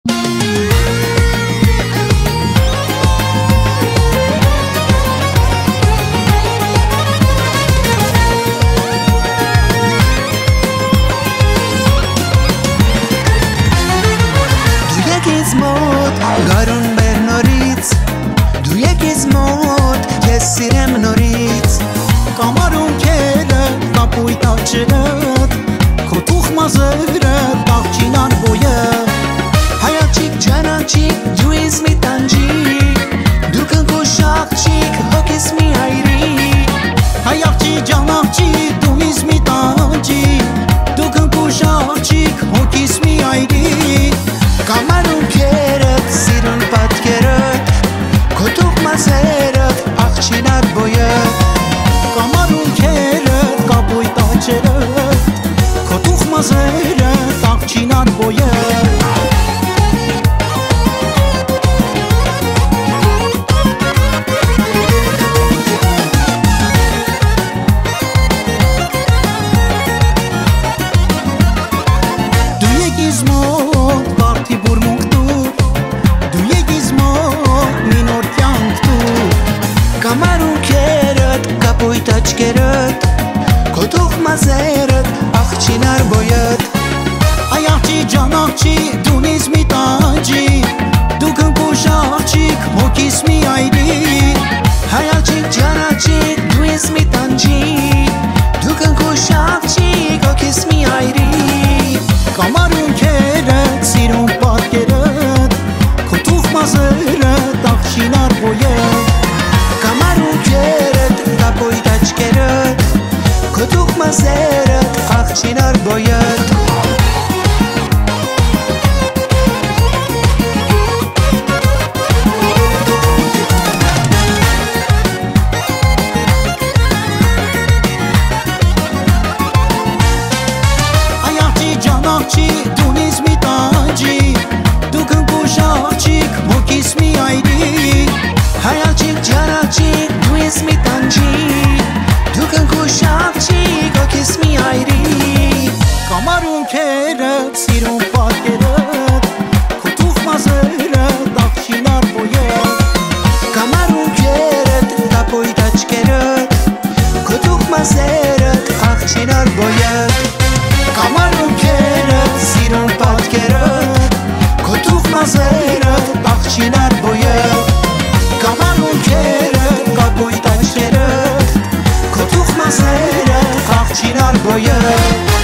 Գարուն մեր նորից դու եկես մոտ ես սիրեմ նորից կամարում քերը կապույտ աչերդ քո թուխ մազերը տաղջին արբոյը հայաչիկ ջանաչիկ դու ինձ մի տանջիկ դու կնքոշ աղջիկ հոգես մի այրի հայաղջիկ ջանաղջիկ դու ինձ մի տանջիկ դու կնքոշ աղջիկ հոգես մի այրի կամարում քերդ սիրուն պատկերդ քո թուխ մազերդ աղջին արբոյը կամարում քերդ կապույտ աչերդ քո թուխ մազերդ աղջին արբոյը մազերդ աղջին արբոյդ այաղջի ջանաղջի դու ինձ մի տանջիկ դու կնքոշ աղջիկ հոգիս մի այրի հայաղջիկ ջանաղջիկ դու ինձ մի տանջիկ դու կնքոշ աղջիկ հոգիս մի այրի կամարում քերդ սիրուն պատկերդ քո թուխ մազերդ աղջին արբոյդ կամարում քերդ կապույտ աչքերդ քո թուխ մազերդ աղջին արբոյդ այաղջի ջանաղջի դու ինձ մի տանջիկ դու կնքոշ աղջիկ հոգիս մի այրի հայաղջիկ ջանաղջիկ դու ինձ մի տանջիկ դու կնքոշ աղջիկ հոգիս մի այրի կամարում քերդ սիրուն պատկերդ քո թուխ մազերդ աղջին արբոյդ կամարում քերդ կապույտ աչքերդ քո թուխ մազերդ աղջին արբոյդ կամարում քերդ սիրուն պատկերդ քո թուխ մազերդ աղջին արբոյդ կամարում քերդ կապույտ աչքերդ քո թուխ մազերդ աղջին արբոյդ